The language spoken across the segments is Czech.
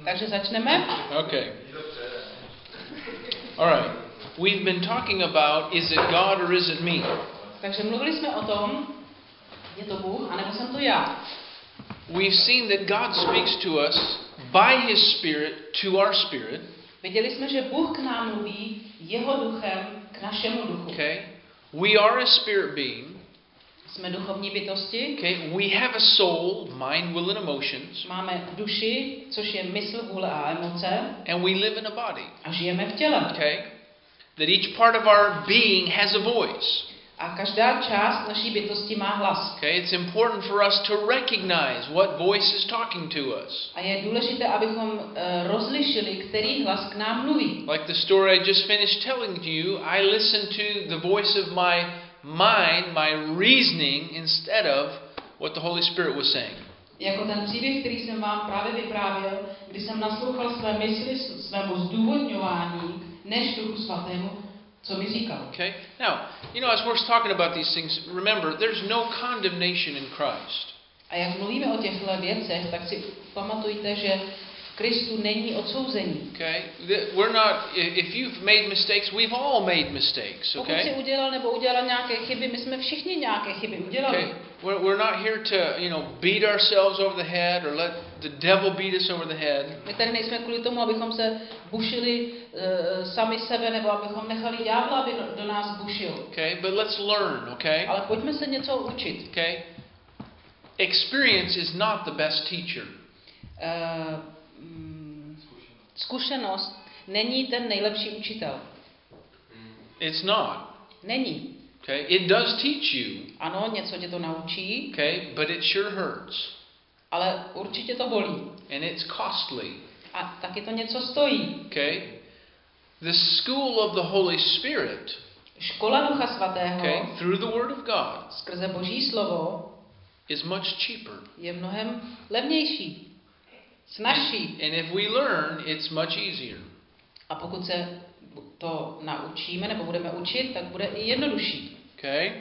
Takže začneme. Okay. All right. We've been talking about, is it God or is it me? Takže mluvili jsme o tom, je to Bůh, anebo jsem to já. We've seen that God speaks to us by His Spirit to our spirit. Viděli jsme, že Bůh k nám mluví jeho duchem k našemu duchu. Okay. We are a spirit being. Jsme duchovní bytosti. Okay. We have a soul, mind, will and emotions. Máme duši, což je mysl, vůle a emoce. And we live in a body. A žijeme v těle. Okay. That each part of our being has a voice. A každá část naší bytosti má hlas. Okay, it's important for us to recognize what voice is talking to us. A je důležité, abychom rozlišili, který hlas k nám mluví. Like the story I just finished telling you, I listened to the voice of my mind, my reasoning, instead of what the Holy Spirit was saying. Jako ten příběh, který jsem vám právě vyprávěl, kdy jsem naslouchal své mysli, svému zdůvodňování, než Duchu Svatému, co mi říkal. Okay? Now, as we're talking about these things, remember, there's no condemnation in Christ. A jak mluvíme o těchto věcech, tak si pamatujte, že v Kristu není odsouzení. Okay? We're not, if you've made mistakes, we've all made mistakes, Pokud si okay? udělal nebo udělal nějaké chyby, my jsme všichni nějaké chyby udělali. Okay? We're not here to, beat ourselves over the head or let the devil beat us over the head. My tady nejsme kvůli tomu, abychom se bušili sami sebe, nebo abychom nechali ďábla, aby do nás bušil. Okay? But let's learn, okay? Ale pojďme se něco učit. Okay? Experience is not the best teacher. Zkušenost není ten nejlepší učitel. It's not. Není. Okay? It does teach you. Ano, něco tě to naučí. Okay? But it sure hurts. Ale určitě to bolí. And it's costly. A taky to něco stojí. Okay? The school of the Holy Spirit, Škola Ducha Svatého, okay, through the Word of God, skrze Boží slovo, is much cheaper. je mnohem levnější, snazší. And if we learn, it's much easier. A pokud se to naučíme nebo budeme učit, tak bude i jednodušší. Okay?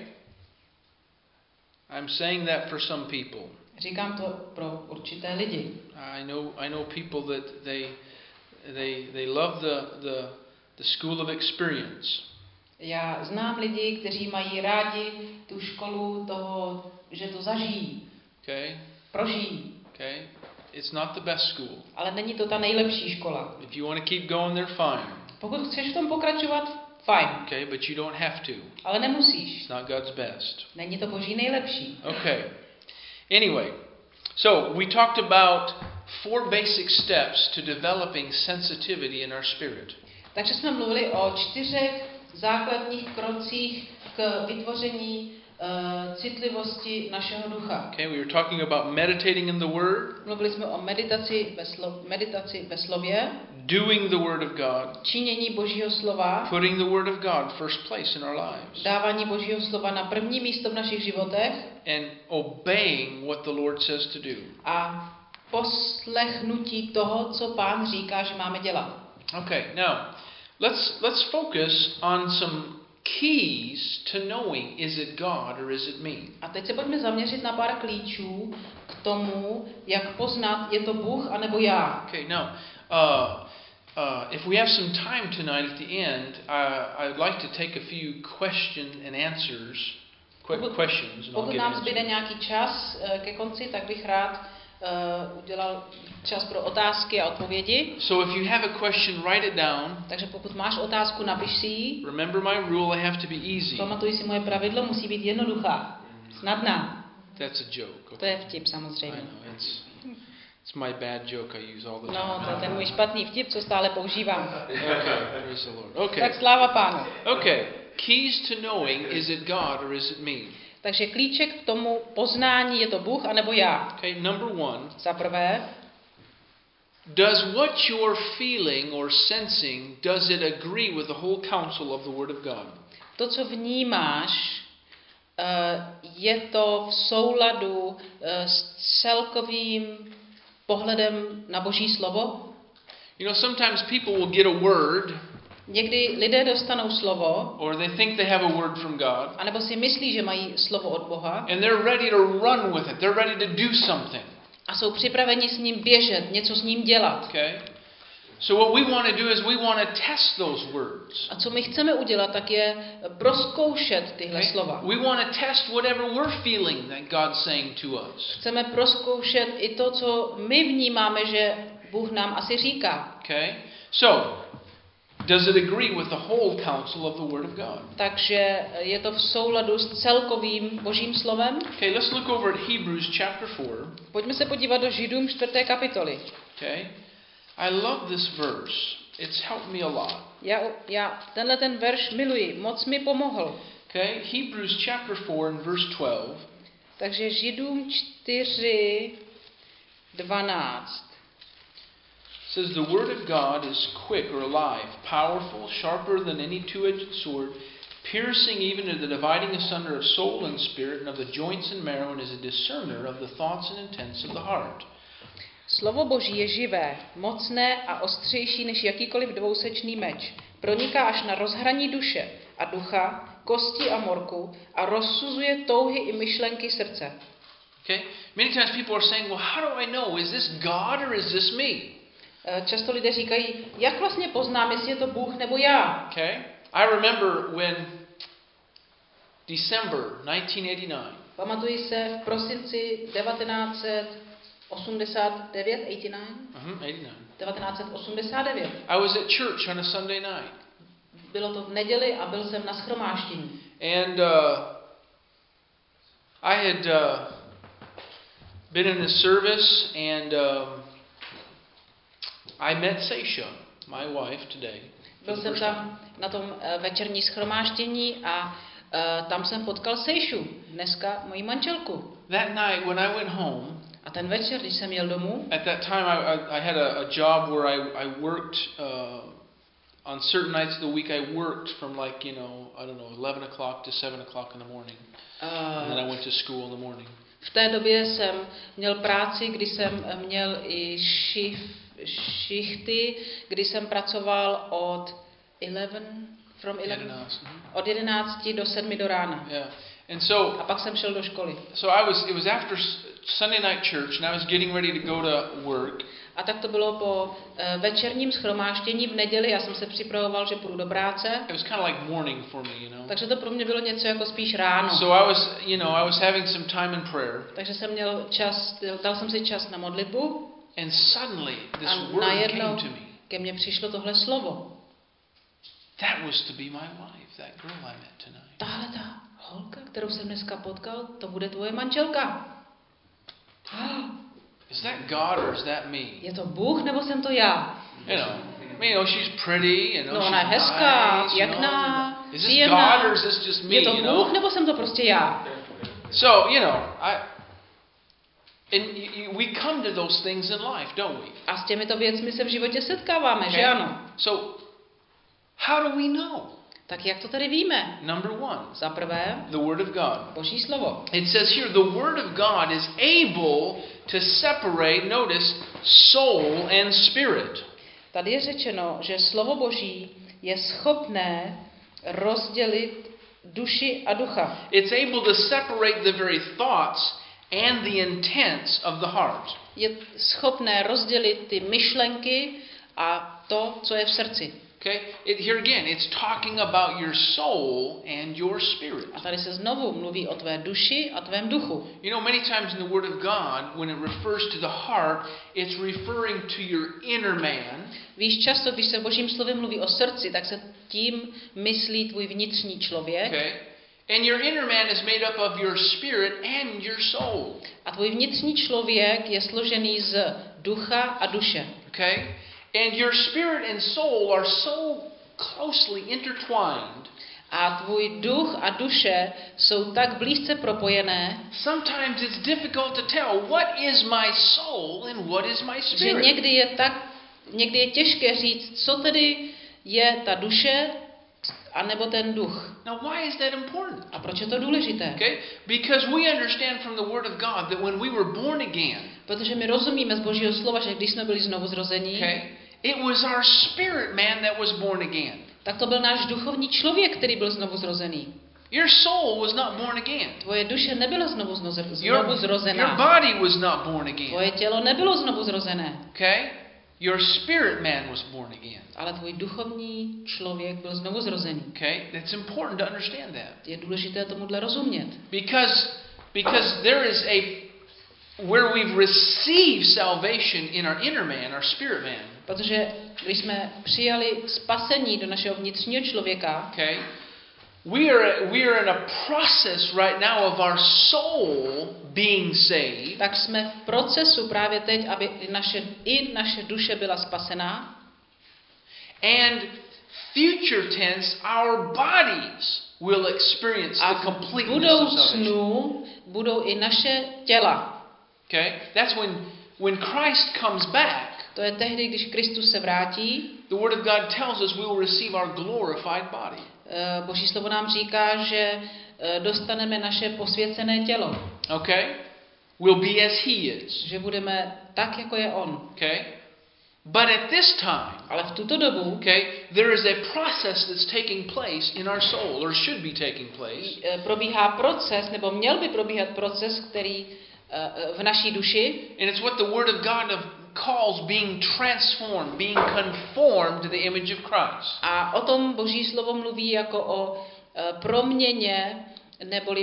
I'm saying that for some people. Říkám to pro určité lidi. I know people that they love the school of experience. Já znám lidi, kteří mají rádi tu školu toho, že to zažijí. Okay? Prožijí. Okay? It's not the best school. Ale není to ta nejlepší škola. If you want to keep going there, fine. Pokud chceš v tom pokračovat, fajn. Okay, but you don't have to. Ale nemusíš. It's not God's best. Není to Boží nejlepší. Okay. Anyway, so we talked about 4 basic steps to developing sensitivity in our spirit. Takže jsme mluvili o 4 základních krocích k vytvoření citlivosti našeho ducha. Okay, we were talking about meditating in the Word, Mluvili jsme o meditaci ve slově, doing the Word of God, činění Božího slova, putting the Word of God first place in our lives, dávání Božího slova na první místo v našich životech and obeying what the Lord says to do. a poslechnutí toho, co Pán říká, že máme dělat. Okay, now let's focus on some keys to knowing, is it God or is it me? A teď se pojďme zaměřit na pár klíčů k tomu, jak poznat, je to Bůh anebo já. Okay, now if we have some time tonight at the end, I'd like to take a few questions and answers. Questions. And Pokud nám zbyde nějaký čas ke konci, tak bych rád udělal čas pro otázky a odpovědi. So if you have a question, write it down. Takže pokud máš otázku, napiš si ji. Remember my rule, I have to be easy. Pamatuj si, moje pravidlo musí být jednoduchá, snadná. That's a joke. To je vtip samozřejmě. I know, it's my bad joke I use all the time. No, to je ten můj špatný vtip, co stále používám. Okay, praise the Lord. Okay. Tak sláva Pánu. Okay, keys to knowing, is it God or is it me? Takže klíček k tomu poznání, je to Bůh anebo já. Okay, number 1. Za prvé, does what you're feeling or sensing, does it agree with the whole counsel of the Word of God? to, co vnímáš, je to v souladu s celkovým pohledem na Boží slovo? Sometimes people will get a word. Někdy lidé dostanou slovo, or they think they have a word from God, anebo si myslí, že mají slovo od Boha, and they're ready to run with it. They're ready to do something. A jsou připraveni s ním běžet, něco s ním dělat. Okay? So what we want to do is we want to test those words. A co my chceme udělat, tak je prozkoušet tyhle slova. We want to test whatever we're feeling that God's saying to us. Chceme prozkoušet i to, co my vnímáme, že Bůh nám asi říká. Okay? So, does it agree with the whole counsel of the Word of God? Takže je to v souladu s celkovým Božím slovem. Okay, let's look over at Hebrews chapter 4. Pojďme se podívat do Židům 4. kapitoly. Okay? I love this verse. It's helped me a lot. Já tenhle ten verš miluji, moc mi pomohl. Okay? Hebrews chapter 4 and verse 12. Takže Židům 4, 12. Says the word of God is quick or alive, powerful, sharper than any two-edged sword, piercing even to the dividing asunder of soul and spirit and of the joints and marrow, and is a discerner of the thoughts and intents of the heart. Slovo Boží je živé, mocné a ostřejší než jakýkoliv dvousečný meč. Proniká až na rozhraní duše a ducha, kosti a morku a rozsuzuje touhy i myšlenky srdce. Okay? Many times people are saying, well, how do I know? Is this God or is this me? Často lidé říkají, jak vlastně poznám, jestli je to Bůh nebo já. Okay? I remember when December 1989. Pamatuji se v prosinci 1989, 1989. I was at church on a Sunday night. Bylo to v neděli a byl jsem na shromáždění. And I had been in the service and I met Seisha, my wife, today. Byl jsem tam na tom večerní shromáždění a tam jsem potkal Seišu, dneska moji manželku. That night when I went home, a ten večer, když jsem jel domů, at that time I had a job where I worked on certain nights of the week. I worked from like, I don't know, 11 o'clock to 7 o'clock in the morning. And then I went to school in the morning. V té době jsem měl práci, kdy jsem měl i šichty, kdy jsem pracoval od 11 od 11 do 7 do rána. Yeah. And so, a pak jsem šel do školy. So it was after Sunday night church and I was getting ready to go to work. A tak to bylo po večerním shromáždění v neděli, já jsem se připravoval, že půjdu do práce. It was kind of like morning for me, Takže to pro mě bylo něco jako spíš ráno. So I was having some time in prayer. Takže jsem měl dal jsem si čas na modlitbu. And suddenly this word came to me. Ke mně přišlo tohle slovo. That was to be my wife, that girl I met tonight. Tahle ta holka, kterou jsem dneska potkal, to bude tvoje manželka. Is that God or is that me? Je to Bůh nebo jsem to já? She's pretty, no, ona je hezká, pěkná, příjemná. Is this God or is this just me? Je to Bůh nebo jsem to prostě já? So, we come to those things in life, don't we? A s těmito věcmi se v životě setkáváme, že ano? So, how do we know? Tak jak to tady víme? Number one. Za prvé, the Word of God. Boží slovo. It says here, the Word of God is able to separate, notice, soul and spirit. Tady je řečeno, že slovo Boží je schopné rozdělit duši a ducha. It's able to separate the very thoughts and the intents of the heart. Je schopné rozdělit ty myšlenky a to, co je v srdci. Okay? Here again, it's talking about your soul and your spirit. A tady se znovu mluví o tvé duši a tvém duchu. Many times in the Word of God, when it refers to the heart, it's referring to your inner man. Víš, často, když se v Božím slově mluví o srdci, tak se tím myslí tvůj vnitřní člověk. Okay? And your inner man is made up of your spirit and your soul. A tvůj vnitřní člověk je složený z ducha a duše. Okay? And your spirit and soul are so closely intertwined. A tvůj duch a duše jsou tak blízce propojené. Sometimes it's difficult to tell what is my soul and what is my spirit. Že někdy je těžké říct, co tedy je ta duše a nebo ten duch. Now why is that important? A proč je to důležité? Okay? Because we understand from the Word of God that when we were born again, protože my rozumíme z Božího slova, že když jsme byli znovu zrození, okay, it was our spirit man that was born again. Tak to byl náš duchovní člověk, který byl znovu zrozený. Your soul was not born again. Tvoje duše nebyla znovu Your zrozená. body was not born again. Tvoje tělo nebylo znovu zrozené. Okay? Your spirit man was born again. Ale tvůj duchovní člověk byl znovu zrozený. Okay? It's important to understand that. Je důležité tomuhle rozumět. Because there is where we've received salvation in our inner man, our spirit man. Protože když jsme přijali spasení do našeho vnitřního člověka, Okay? We are in a process right now of our soul being saved. tak jsme v procesu právě teď, aby naše duše byla spasená. And future tense, our bodies will experience A the v completeness of salvation. budoucnu budou i naše těla. Okay? That's when Christ comes back. To je tehdy, když Kristus se vrátí. The Word of God tells us we will receive our glorified body. Boží slovo nám říká, že dostaneme naše posvěcené tělo. Okay? We'll be as He is. Že budeme tak, jako je on. Okay? But at this time, Ale v tuto dobu okay, there is a process that's taking place in our soul, or should be taking place. probíhá proces, nebo měl by probíhat proces, který v naší duši. And it's what the Word of God calls being transformed, being conformed to the image of Christ. A o tom Boží slovo mluví jako o proměně, neboli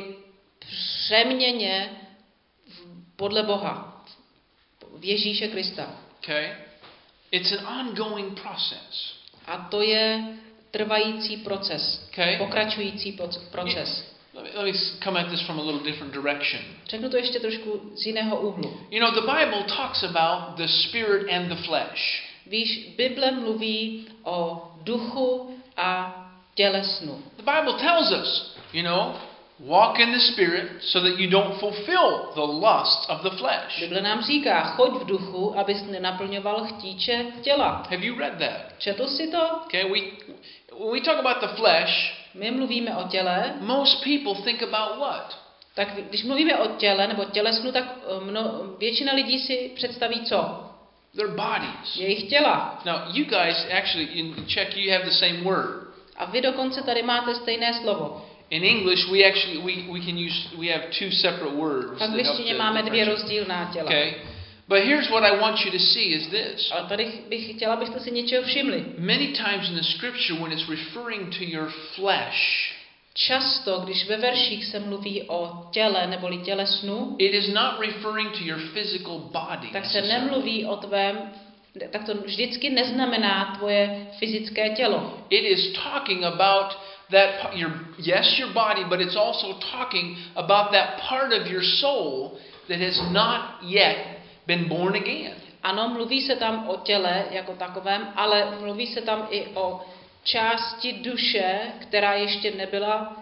přeměně podle Boha, v Ježíše Krista. Okay? It's an ongoing process. A to je trvající proces, Okay? pokračující proces. Let me come at this from a little different direction. Řeknu to ještě trošku z jiného úhlu. You know, the Bible talks about the spirit and the flesh. Víš, Bible mluví o duchu a tělesnu. The Bible tells us, you know, walk in the spirit so that you don't fulfill the lusts of the flesh. Bible nám říká, choď v duchu, abys nenaplňoval chtíče těla. Have you read that? Četl jsi to? Okay, when we talk about the flesh, My mluvíme o těle, most people think about what? tak když mluvíme o těle nebo tělesnu, tak většina lidí si představí co? Their bodies. Jejich těla. Now, you guys actually in Czech you have the same word. A vy dokonce tady máte stejné slovo. In English, we have two separate words. V angličtině máme dvě rozdílná těla. Okay, but here's what I want you to see is this. Ale tady bych chtěla, abyste si něčeho všimli. Many times in the Scripture, when it's referring to your flesh, Často, když ve verších se mluví o těle neboli tělesnu, it is not referring to your physical body. tak se nemluví o tvém, tak to vždycky neznamená tvoje fyzické tělo. It is talking about that your body, but it's also talking about that part of your soul that has not yet been born again. Ano, mluví se tam o těle jako takovém, ale mluví se tam i o části duše, která ještě nebyla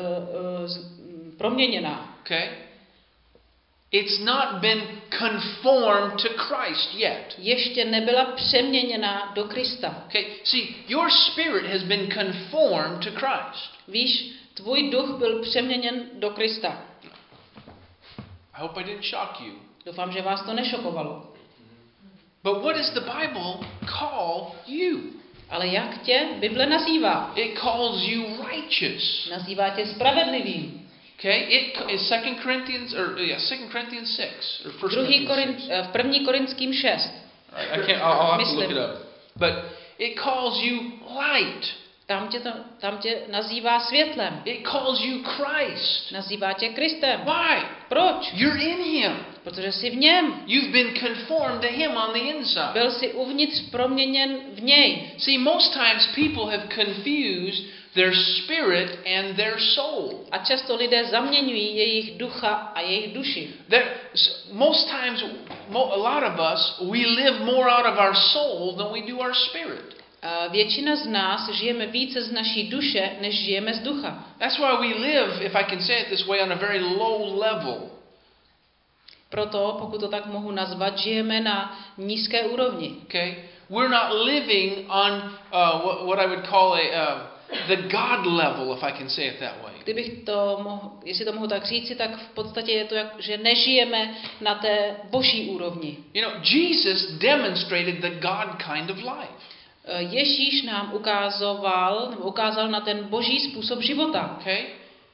proměněna. Okay? It's not been conformed to Christ yet. Ještě nebyla přeměněna do Krista. Okay? See, your spirit has been conformed to Christ. Víš, tvůj duch byl přeměněn do Krista. I hope I didn't shock you. Doufám, že vás to nešokovalo. But what does the Bible call you? Ale jak tě Bible nazývá? It calls you righteous. Nazývá tě spravedlivým. Okay? It is 2 Corinthians 6 or 1 Corinthians 6. V 1. Korinským 6. I'll have to look it up. But it calls you light. Tam tě nazývá světlem. It calls you Christ. Nazývá tě Kristem. Why? Proč? You're in Him. Protože jsi v něm. You've been conformed to Him on the inside. Byl jsi uvnitř proměněn v něj. See, most times people have confused their spirit and their soul. A často lidé zaměňují jejich ducha a jejich duši. Most times, a lot of us, we live more out of our soul than we do our spirit. Většina z nás žijeme více z naší duše, než žijeme z ducha. That's why we live, if I can say it this way, on a very low level. Proto, pokud to tak mohu nazvat, žijeme na nízké úrovni. Okay? We're not living on what I would call the God level, if I can say it that way. Jestli to mohu tak říci, tak v podstatě je to, že nežijeme na té boží úrovni. You know, Jesus demonstrated the God kind of life. Ježíš nám ukázal na ten boží způsob života. Okay?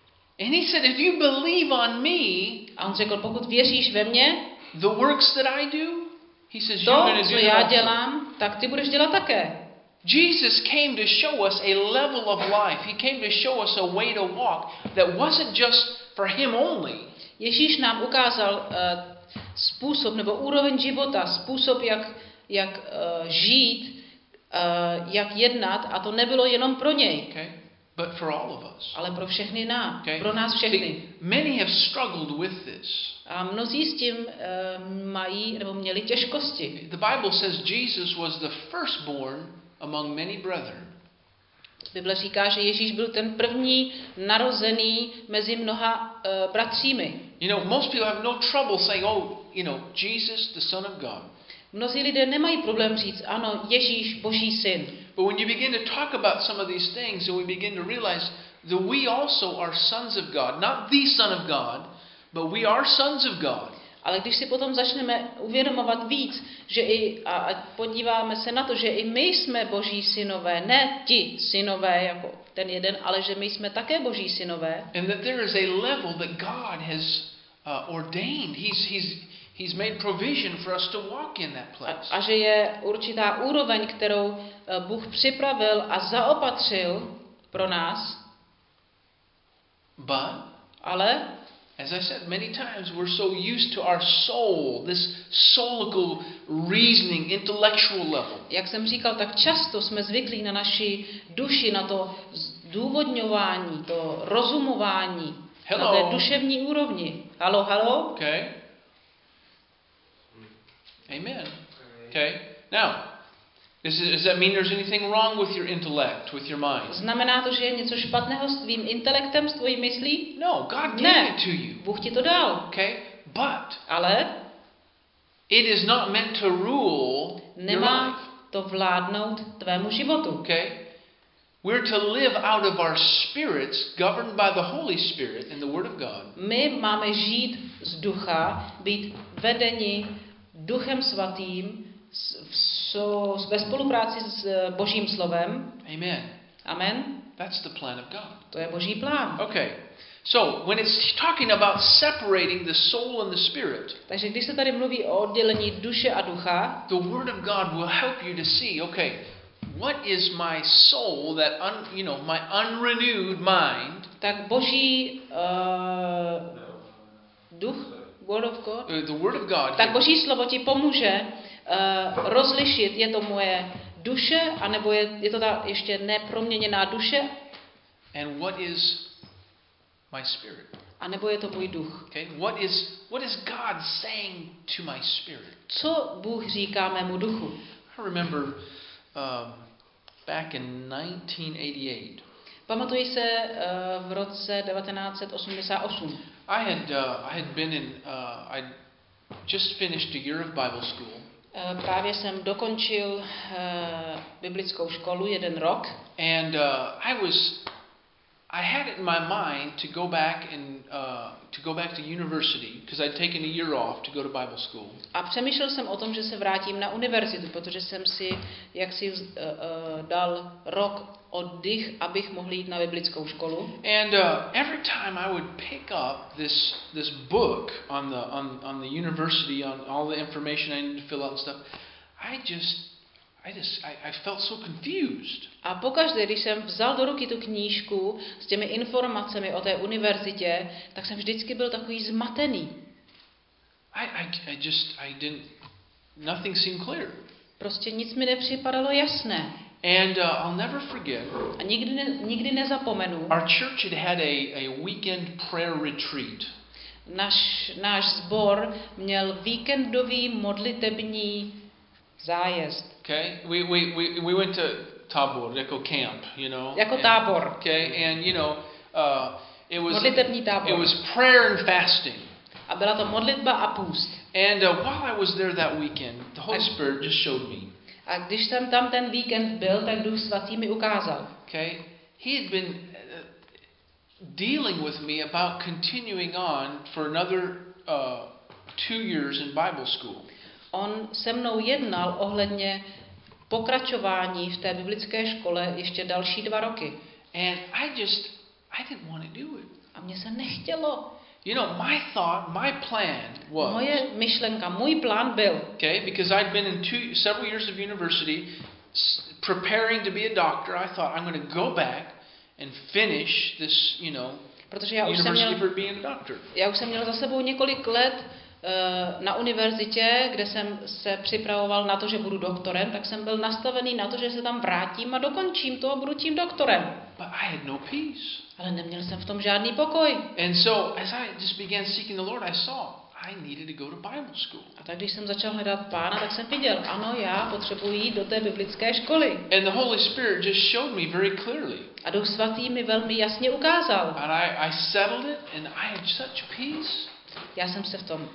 And he said, if you believe on me, A on řekl, pokud věříš ve mě, the works that I do, he says, you're to, going to co do já that also. dělám, tak ty budeš dělat také. Jesus came to show us a level of life. He came to show us a way to walk that wasn't just for him only. Ježíš nám ukázal způsob nebo úroveň života, způsob, jak žít, jak jednat, a to nebylo jenom pro něj, Okay? But for all of us. ale pro všechny nás, Okay? pro nás všechny. See, many have struggled with this. A mnozí s tím mají nebo měli těžkosti. The Bible says Jesus was the firstborn among many brethren. Bible říká, že Ježíš byl ten první narozený mezi mnoha bratřími. You know, most people have no trouble saying, oh, you know, Jesus, the Son of God. Mnozí lidé nemají problém říct, ano, Ježíš, Boží syn. But when you begin to talk about some of these things and we begin to realize that we also are sons of God, not the Son of God, but we are sons of God. Ale když si potom začneme uvědomovat víc, že a podíváme se na to, že i my jsme Boží synové, ne ti synové jako ten jeden, ale že my jsme také Boží synové. And that there is a level that God has ordained. He's made provision for us to walk in that place. A že je určitá úroveň, kterou Bůh připravil a zaopatřil pro nás. But Ale as I said many times, we're so used to our soul, this soulical reasoning, intellectual level. jak jsem říkal, tak často jsme zvyklí na naši duši, na to zdůvodňování, to rozumování, Hello. na té duševní úrovni. Halo, halo? Okay? Amen. Okay? Now, does that mean there's anything wrong with your intellect, with your mind? Znamená to, že je něco špatného s tvým intelektem, s tvojí myslí? No, God gave Ne. it to you. Bůh ti to dal. Okay? But Ale it is not meant to rule your life. nemá to vládnout tvému životu. Okay? We're to live out of our spirits, governed by the Holy Spirit and the Word of God. My máme žít z ducha, být vedeni Duchem Svatým ve spolupráci s Božím slovem. Amen. Amen. That's the plan of God. To je Boží plán. Okay. So, when it's talking about separating the soul and the spirit, Takže když se tady mluví o oddělení duše a ducha, the Word of God will help you to see, okay, what is my soul, that my unrenewed mind, tak Boží duch, Word of God, the Word of God, tak Boží slovo ti pomůže rozlišit, je to moje duše, anebo je to ta ještě neproměněná duše, and what is my spirit. anebo je to můj duch. Okay? What is God saying to my spirit? Co Bůh říká mému duchu? I remember back in 1988, Pamatuji se v roce 1988. I had been in I just finished a year of Bible school. Právě jsem dokončil biblickou školu 1 rok. And I had it in my mind to go back to university because I'd taken a year off to go to Bible school. A přemýšlel jsem o tom, že se vrátím na univerzitu, protože jsem si jaksi dal rok oddych, abych mohl jít na biblickou školu. And every time I would pick up this book on the university, on all the information I needed to fill out and stuff, I felt so confused. A pokaždé, když jsem vzal do ruky tu knížku s těmi informacemi o té univerzitě, tak jsem vždycky byl takový zmatený. Nothing seemed clear. Prostě nic mi nepřipadalo jasné. And I'll never forget. A nikdy nezapomenu. Our church had a weekend prayer retreat. Náš sbor měl víkendový modlitební zájezd. Okay, we went to Tabor, jako camp, you know. Jako tábor. Okay, and Modlitební tábor. it was prayer and fasting. A byla to modlitba a půst. And while I was there that weekend, the Holy Spirit just showed me. A když jsem tam ten víkend byl, tak Duch Svatý mi ukázal. Okay, he had been dealing with me about continuing on for another 2 years in Bible school. On se mnou jednal ohledně pokračování v té biblické škole ještě další 2 roky. And I didn't want to do it. A mně se nechtělo. You know, my thought, my plan was, Moje myšlenka, můj plán byl, okay, because I'd been in several years of university preparing to be a doctor, I thought I'm going to go back and finish this, protože já už university for being a doctor. jsem měl za sebou několik let na univerzitě, kde jsem se připravoval na to, že budu doktorem, tak jsem byl nastavený na to, že se tam vrátím a dokončím to a budu tím doktorem. But I had no peace. Ale neměl jsem v tom žádný pokoj. And so as I just began seeking the Lord, I saw I needed to go to Bible school. A tak když jsem začal hledat Pána, tak jsem viděl, ano, já potřebuji jít do té biblické školy. And the Holy Spirit just showed me very clearly. A Duch Svatý mi velmi jasně ukázal. And I settled it and I had such peace. Já jsem se v tom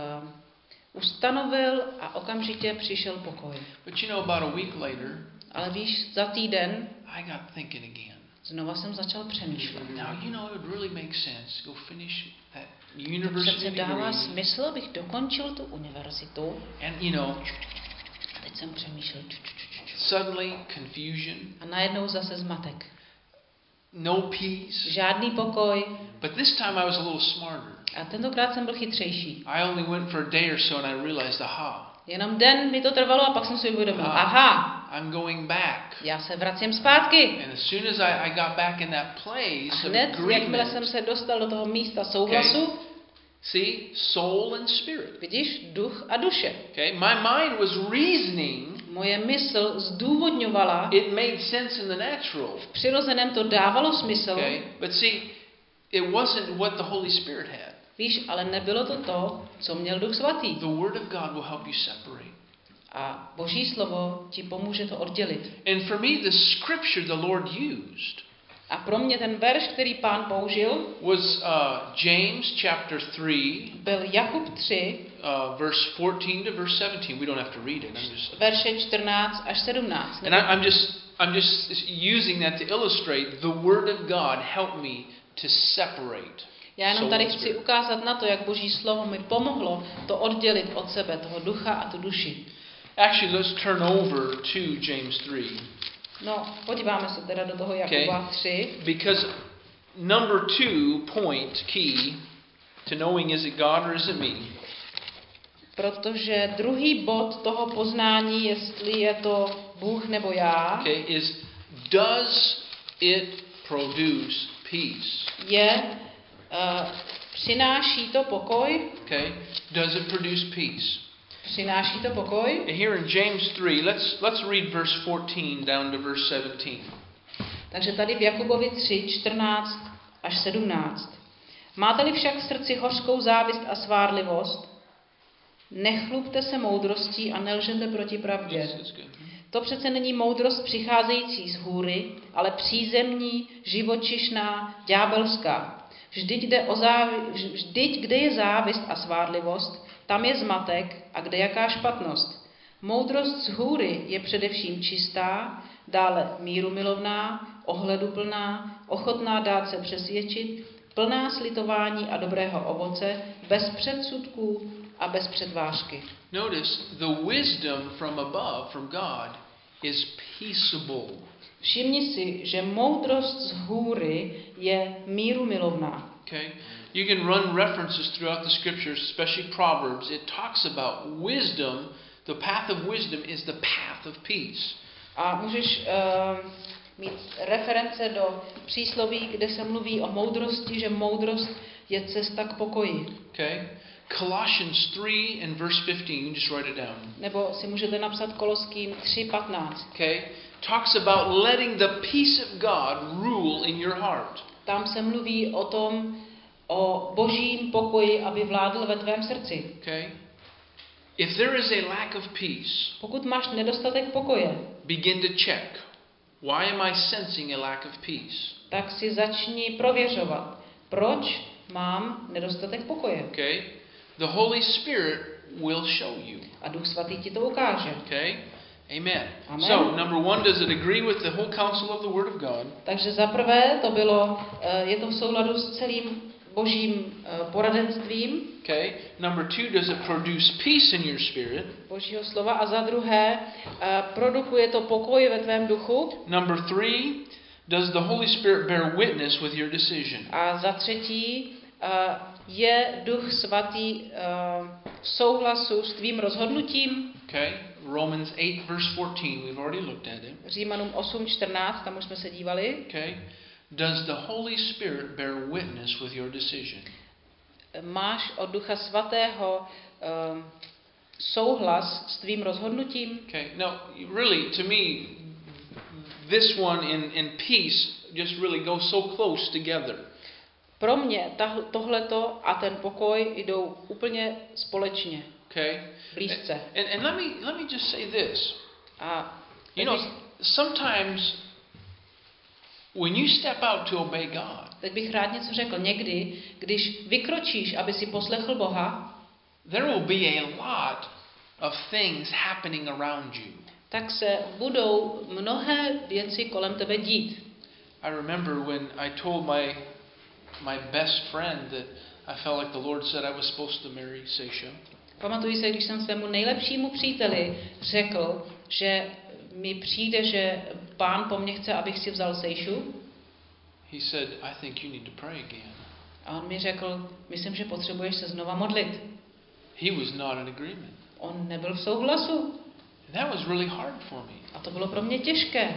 ustanovil a okamžitě přišel pokoj. But about a week later, ale víš, za týden I got thinking again. Znova jsem začal přemýšlet. Now, it would really make sense to go finish that university Přece dává degree. smysl, abych dokončil tu univerzitu. And A teď jsem přemýšlel. suddenly confusion, A najednou zase zmatek. no peace. Žádný pokoj. But this time I was a little smarter. A tentokrát jsem byl chytřejší. I only went for a day or so and I realized, aha, Jenom den mi to trvalo a pak jsem si uvědomil. Aha, I'm going back. já se vracím zpátky. And as soon as I got back in that place A of hned, jakmile jsem agreement, se dostal do toho místa souhlasu, see, soul and spirit. vidíš, duch a duše. Okay, my mind was reasoning. Moje mysl zdůvodňovala, It made sense in the natural. v přirozeném to dávalo smysl, Okay, but see, it wasn't what the Holy Spirit had. víš, ale nebylo to, co měl Duch Svatý. The Word of God will help you separate. A Boží slovo ti pomůže to oddělit. And for me, the scripture the Lord used A pro mě ten verš, který Pán použil, was James chapter 3, byl Jakub 3, verse 14 to verse 17. We don't have to read it. verše 14 až 17. And I'm just using that to illustrate the Word of God helped me to separate. Já jenom soul tady and chci spirit. ukázat na to, jak Boží slovo mi pomohlo to oddělit od sebe, toho ducha a tu duši. Actually, let's turn over to James 3. No, podíváme se teda do toho Jakuba 3. Because number 2 point key to knowing is it God or is it me? Protože druhý bod toho poznání, jestli je to Bůh nebo já, Okay, is does it produce peace? je přináší to pokoj, Okay, does it produce peace? přináší to pokoj. And here in James 3, let's read verse 14 down to verse 17. Takže tady v Jakubovi 3, 14 až 17. Máte-li však v srdci hořkou závist a svárlivost, nechlubte se moudrostí a nelžete proti pravdě. That's good. To přece není moudrost přicházející z hůry, ale přízemní, živočišná, ďábelská. Vždyť kde je závist a svárlivost, tam je zmatek a kde jaká špatnost. Moudrost z hůry je především čistá, dále mírumilovná, ohleduplná, ochotná dát se přesvědčit, plná slitování a dobrého ovoce, bez předsudků a bez předvážky. Notice the wisdom from above, from God, is peaceable. Všimni si, že moudrost z hůry je mírumilovná. Okay? You can run references throughout the scriptures, especially Proverbs. It talks about wisdom. The path of wisdom is the path of peace. A můžeš mít reference do přísloví, kde se mluví o moudrosti, že moudrost je cesta k pokoji. Okay? Colossians 3 and verse 15. You can just write it down. Nebo si můžete napsat Koloským 3:15. Okay? Talks about letting the peace of God rule in your heart. Tam se mluví o tom, o božím pokoji, aby vládl ve tvém srdci. Okay? If there is a lack of peace, Pokud máš nedostatek pokoje, begin to check. Why am I sensing a lack of peace? tak si začni prověřovat, proč mám nedostatek pokoje. Okay? The Holy Spirit will show you. A Duch Svatý ti to ukáže. Okay? Amen. Amen. So, number 1, does it agree with the whole counsel of the Word of God? Takže za prvé to bylo, je to v souladu s celým božím poradenstvím Okay? Number 2, does it produce peace in your spirit? božího slova a za druhé produkuje to pokoj ve tvém duchu. Number 3, Does the Holy Spirit bear witness with your decision? A za třetí, je Duch Svatý v souhlasu s tvým rozhodnutím? Okay? Romans 8 verse 14, we've already looked at it. Římanům 8:14, tam už jsme se dívali. Okay? Does the Holy Spirit bear witness with your decision? Máš od Ducha Svatého souhlas s tvým rozhodnutím? Okay. Now, really, to me, this one in peace just really goes so close together. Pro mě tohleto a ten pokoj jdou úplně společně. Okay? Blízce. And let me just say this. A You know, sometimes when you step out to obey God, teď bych rád něco řekl. Někdy, když vykročíš, aby si poslechl Boha, there will be a lot of things happening around you. tak se budou mnohé věci kolem tebe dít. I remember when I told my best friend that I felt like the Lord said I was supposed to marry Seisha. Pamatuji se, když jsem svému nejlepšímu příteli řekl, že mi přijde, že Pán po mně chce, abych si vzal Seišu. He said, I think you need to pray again. A on mi řekl, myslím, že potřebuješ se znova modlit. He was not in agreement. On nebyl v souhlasu. And that was really hard for me. A to bylo pro mě těžké.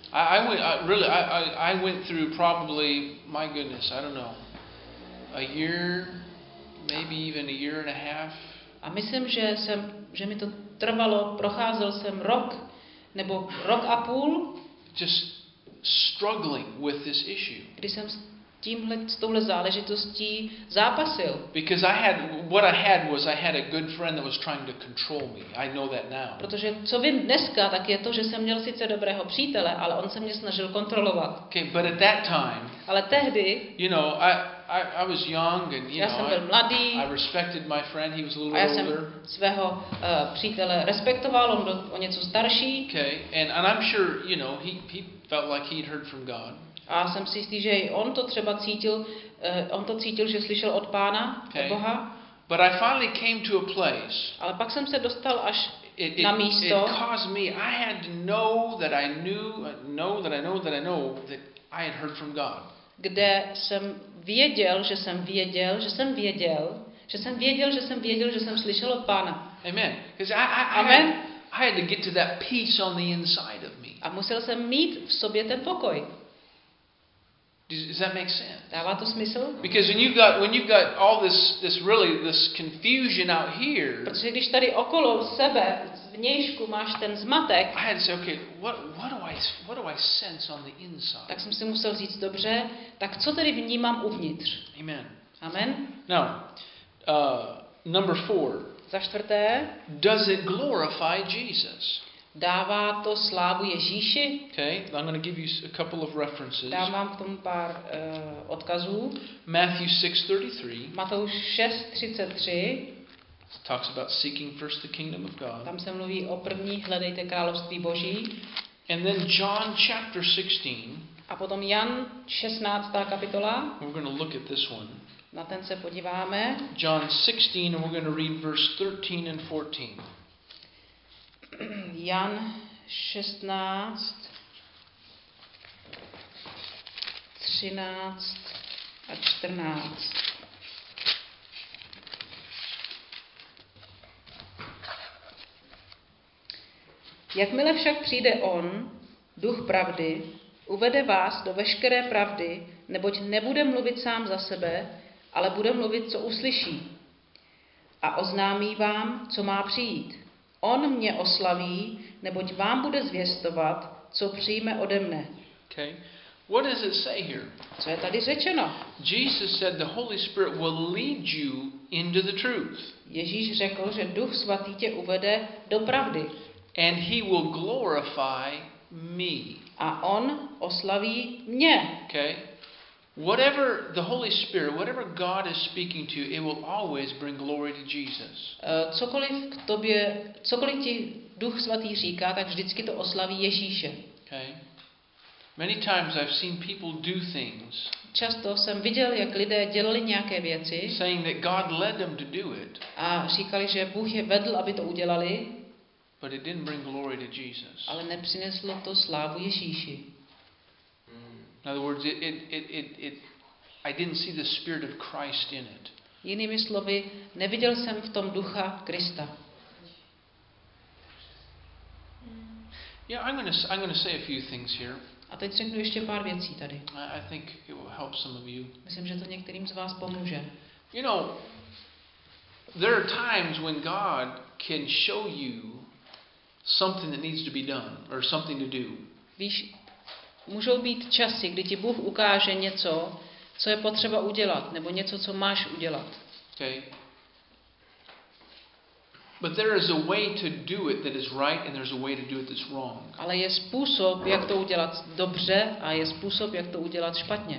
I went through probably, my goodness, I don't know, a year, maybe even a year and a half. A myslím, že mi to trvalo, procházel jsem rok nebo rok a půl, Just struggling with this issue. kdy jsem s touhle záležitostí zápasil. Because what I had a good friend that was trying to control me. I know that now. Protože co vím dneska, tak je to, že jsem měl sice dobrého přítele, ale on se mě snažil kontrolovat. Okay, but at that time, Ale tehdy, you know, I was young and já jsem byl mladý I respected my friend. He was a a little já bit jsem older. svého přítele respektoval, on byl o něco starší. Okay, and I'm sure, you know, he felt like he'd heard from God. A jsem si jistý, že i on to třeba cítil, že slyšel od Pána, od Boha. But I finally came to a place. Ale pak jsem se dostal až It na místo, caused me. I had to know that I know that I had heard from God. kde jsem věděl, že jsem slyšel od Pána. Amen. Because Amen. I had to get to that peace on the inside of me. A musel jsem mít v sobě ten pokoj. Does that make sense? Dává to smysl? Because when you've got all this confusion out here, Protože když tady okolo sebe, vnějšku máš ten zmatek, I had to say, okay, what do I sense on the inside? tak jsem si musel říct, dobře, tak co tedy vnímám uvnitř? Amen. Amen. Now, number 4. Za čtvrté, Does it glorify Jesus? dává to slávu Ježíši? Okay, I'm going to give you a couple of references. Dám vám k tomu pár odkazů. Matthew 6:33 Matouš 6:33, talks about seeking first the kingdom of God. tam se mluví o první hledejte království Boží. And then John chapter 16. A potom Jan 16. kapitola, We're going to look at this one. na ten se podíváme. John 16, and we're going to read verse 13 and 14. Jan 16, 13 a 14. Jakmile však přijde on, duch pravdy, uvede vás do veškeré pravdy, neboť nebude mluvit sám za sebe, ale bude mluvit, co uslyší. A oznámí vám, co má přijít. On mě oslaví, neboť vám bude zvěstovat, co přijme ode mne. Okay. What does it say here? Co je tady řečeno? Jesus said the Holy Spirit will lead you into the truth. Ježíš řekl, že Duch Svatý tě uvede do pravdy. And he will glorify me. A on oslaví mě. Okay? Whatever the Holy Spirit, whatever God is speaking to you, it will always bring glory to Jesus. Cokoliv ti Duch Svatý říká, tak vždycky to oslaví Ježíše. Okay? Many times I've seen people do things Často jsem viděl, jak lidé dělali nějaké věci saying that God led them to do it, a říkali, že Bůh je vedl, aby to udělali, but it didn't bring glory to Jesus. ale nepřineslo to slávu Ježíši. In other words, I didn't see the Spirit of Christ in it. Jinými slovy, neviděl jsem v tom ducha Krista. Yeah, I'm going to say a few things here. A teď řeknu ještě pár věcí tady. I think it will help some of you. Myslím, že to některým z vás pomůže. You know, there are times when God can show you something that needs to be done or something to do. Víš, můžou být časy, kdy ti Bůh ukáže něco, co je potřeba udělat, nebo něco, co máš udělat. Okay? But there is a way to do it that is right and there's a way to do it that's wrong. Ale je způsob, jak to udělat dobře a je způsob, jak to udělat špatně.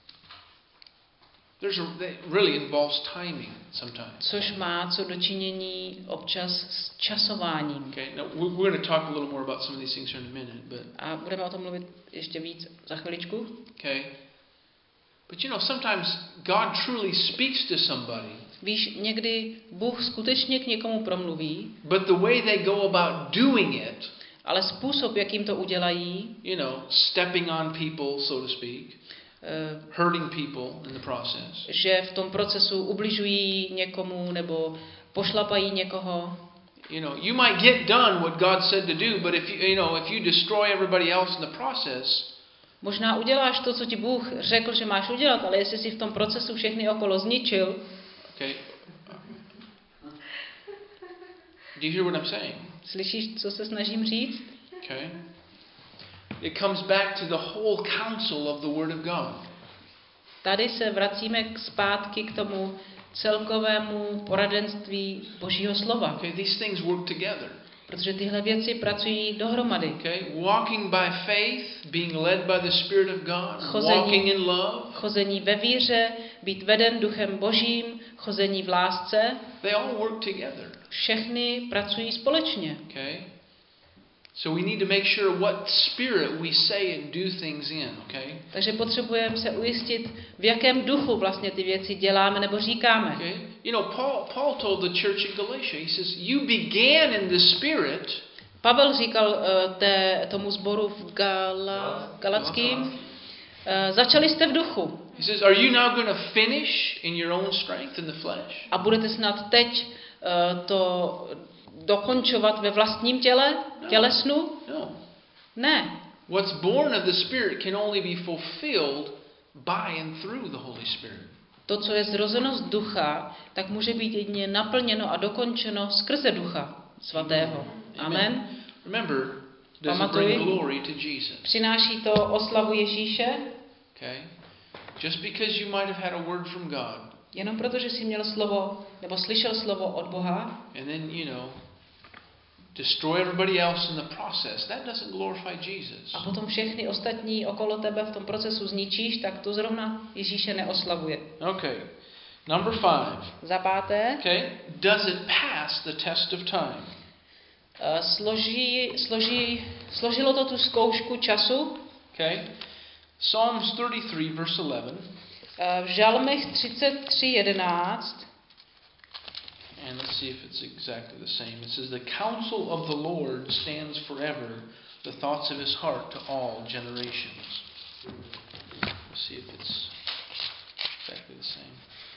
That really involves timing sometimes. Což má co dočinění občas s časováním. Okay? Now we're going to talk a little more about some of these things here in a minute, but A budeme o tom mluvit ještě víc za chviličku. okay? But you know, sometimes God truly speaks to somebody. Víš, někdy Bůh skutečně k někomu promluví, But the way they go about doing it, ale způsob, jakým to udělají, you know, stepping on people, so to speak, hurting people in the process. Že v tom procesu ubližují někomu nebo pošlapají někoho. You know, you might get done what God said to do, but if you destroy everybody else in the process, možná uděláš to, co ti Bůh řekl, že máš udělat, ale jestli si v tom procesu všechny okolo zničil. okay. Do you hear what I'm saying? Slyšíš, co se snažím říct? Okay. It comes back to the whole counsel of the Word of God. Tady se vracíme zpátky k tomu celkovému poradenství Božího slova. Okay, these things work together. Protože tyhle věci pracují dohromady. Okay, walking by faith, being led by the Spirit of God, walking in love. Chození ve víře, být veden duchem Božím, chození v lásce. They all work together. Všechny pracují společně. Okay? So we need to make sure what spirit we say and do things in, okay? Takže potřebujeme se ujistit, v jakém duchu vlastně ty věci děláme nebo říkáme. Okay? You know, Paul told the church in Galatia, he says, you began in the spirit. Pavel říkal tomu sboru v Galackým, začali jste v duchu. He says, are you now going to finish in your own strength in the flesh? A budete snad teď to dokončovat ve vlastním tělesnu? No. Ne. What's born of the Spirit can only be fulfilled by and through the Holy Spirit. To, co je zrozeno z ducha, tak může být jedině naplněno a dokončeno skrze ducha svatého. Amen. Remember, does it bring glory to Jesus? Přináší to oslavu Ježíše? Okay. Just because you might have had a word from God. Jenom proto, že jsi měl slovo, nebo slyšel slovo od Boha. And then, destroy everybody else in the process. That doesn't glorify Jesus. A potom všechny ostatní okolo tebe v tom procesu zničíš, tak to zrovna Ježíše neoslavuje. Okay. Number 5. Za páté. Okay. Does it pass the test of time? Složilo to tu zkoušku času? Okay. Psalms 33 verse 11. V Žalmech 33:11. And let's see if it's exactly the same. It says, the counsel of the Lord stands forever, the thoughts of his heart to all generations. Let's see if it's exactly the same.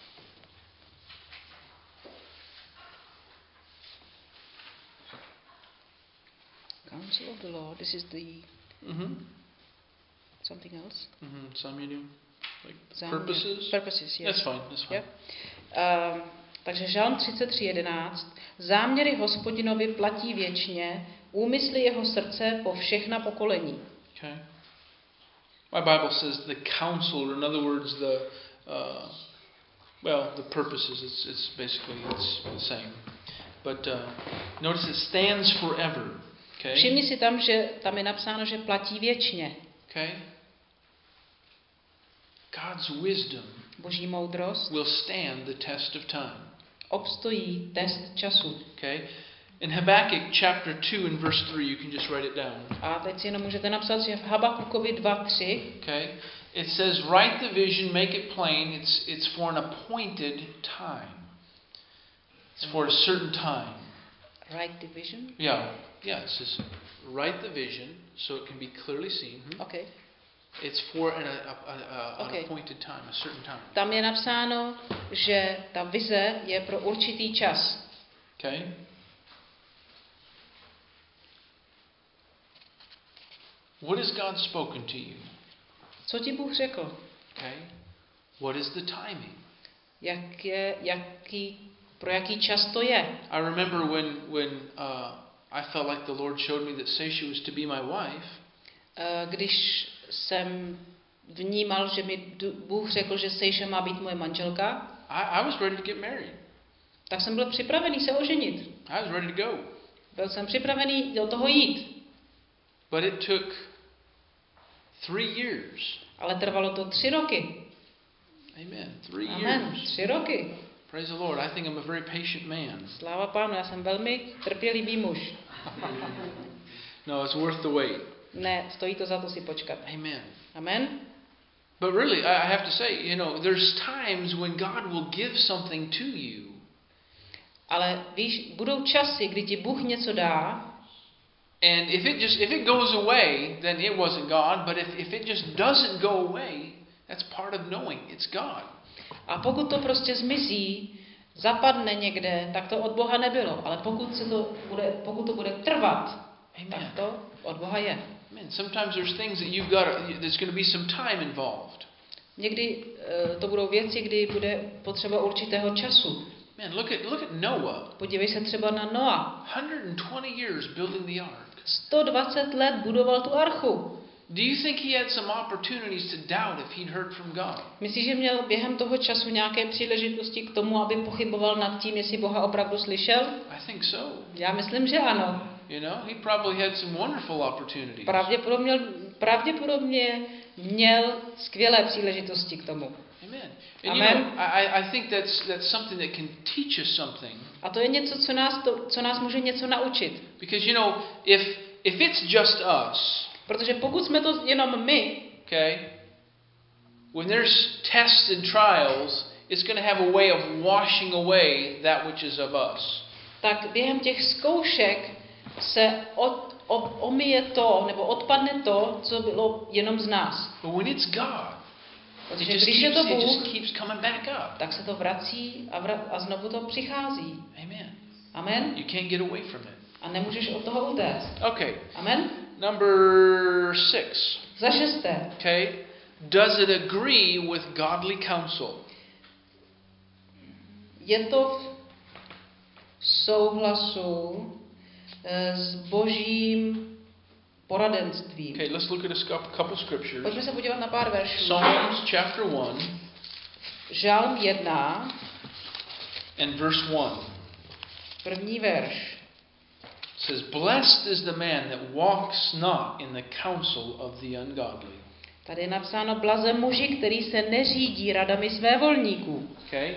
Counsel of the Lord, this is the something else? Some like purposes? Purposes, yes. That's fine, that's fine. Yeah. Takže Žalm 33:11. Záměry Hospodinovi platí věčně, úmysly jeho srdce po všechna pokolení. Okay. My Bible says the counsel, or in other words, the purposes. It's basically the same. But notice it stands forever. Okay. Všimni si tam, že tam je napsáno, že platí věčně. Okay. God's wisdom Boží moudrost will stand the test of time. Obstojí test času. Okay. In Habakkuk chapter 2 and verse 3, you can just write it down. A teď si jenom můžete napsat, že v Habakukovi 2:3. Okay. It says, write the vision, make it plain. It's for an appointed time. It's for a certain time. Write the vision? Yeah. It says, write the vision so it can be clearly seen. Okay. It's for an appointed time, a certain time. Tam je napsáno, že ta vize je pro určitý čas. Okay? What has God spoken to you? Co ti Bůh řekl? Okay? What is the timing? Pro jaký čas to je? I remember when I felt like the Lord showed me that Seisha was to be my wife. Když jsem vnímal, že mi Bůh řekl, že Seisha má být moje manželka, I was ready to get married. tak jsem byl připravený se oženit. I was ready to go. Byl jsem připravený do toho jít. But it took 3 years. Ale trvalo to 3 roky. Amen. 3 Amen. years. 3 roky. Praise the Lord. I think I'm a very patient man. Sláva Pánu, já jsem velmi trpělivý muž. No, it's worth the wait. Ne, stojí to za to si počkat. Amen. Amen. But really, I have to say, there's times when God will give something to you. Ale víš, budou časy, kdy ti Bůh něco dá. And if it goes away, then it wasn't God. But if it just doesn't go away, that's part of knowing it's God. A pokud to prostě zmizí, zapadne někde, tak to od Boha nebylo. Ale pokud to bude trvat, tak to od Boha je. Amen. Sometimes there's things that there's going to be some time involved. Někdy to budou věci, kdy bude potřeba určitého času. Man, look at Noah. Podívej se třeba na Noa. 120 years building the ark. 120 let budoval tu archu. Do you think he had some opportunities to doubt if he'd heard from God? Myslíš, že měl během toho času nějaké příležitosti k tomu, aby pochyboval nad tím, jestli Boha opravdu slyšel? I think so. Já myslím, že ano. He probably had some wonderful opportunities. Pravděpodobně měl skvělé příležitosti k tomu. Amen. Amen. I think that's something that can teach us something. A to je něco, co nás může něco naučit. Because if it's just us. Protože pokud jsme to jenom my, okay, when there's tests and trials, it's going to have a way of washing away that which is of us. Tak během těch zkoušek se omije to, nebo odpadne to, co bylo jenom z nás. But when it's God, protože když je to Bůh, it keeps coming back up. Tak se to vrací a znovu to přichází. Amen. Amen. You can't get away from it. A nemůžeš od toho utéct. Okay. Amen. Number 6. Za 6. Okay. Does it agree with godly counsel? Je to v souhlasu s božím poradenstvím. Okay, let's look at a couple scriptures. Pojďme se podívat na pár veršů. Psalms chapter 1. Žalm 1. And verse 1. První verš. It says, "Blessed is the man that walks not in the counsel of the ungodly." Tady je napsáno blaze muži, který se neřídí radami svévolníků. Okay.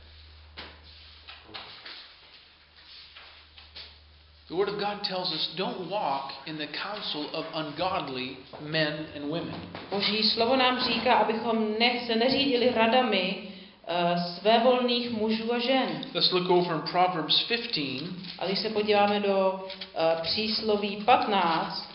The Word of God tells us, don't walk in the counsel of ungodly men and women. Boží slovo nám říká, abychom se neřídili radami svévolných mužů a žen. Let's look over in Proverbs 15. A když se podíváme do přísloví 15,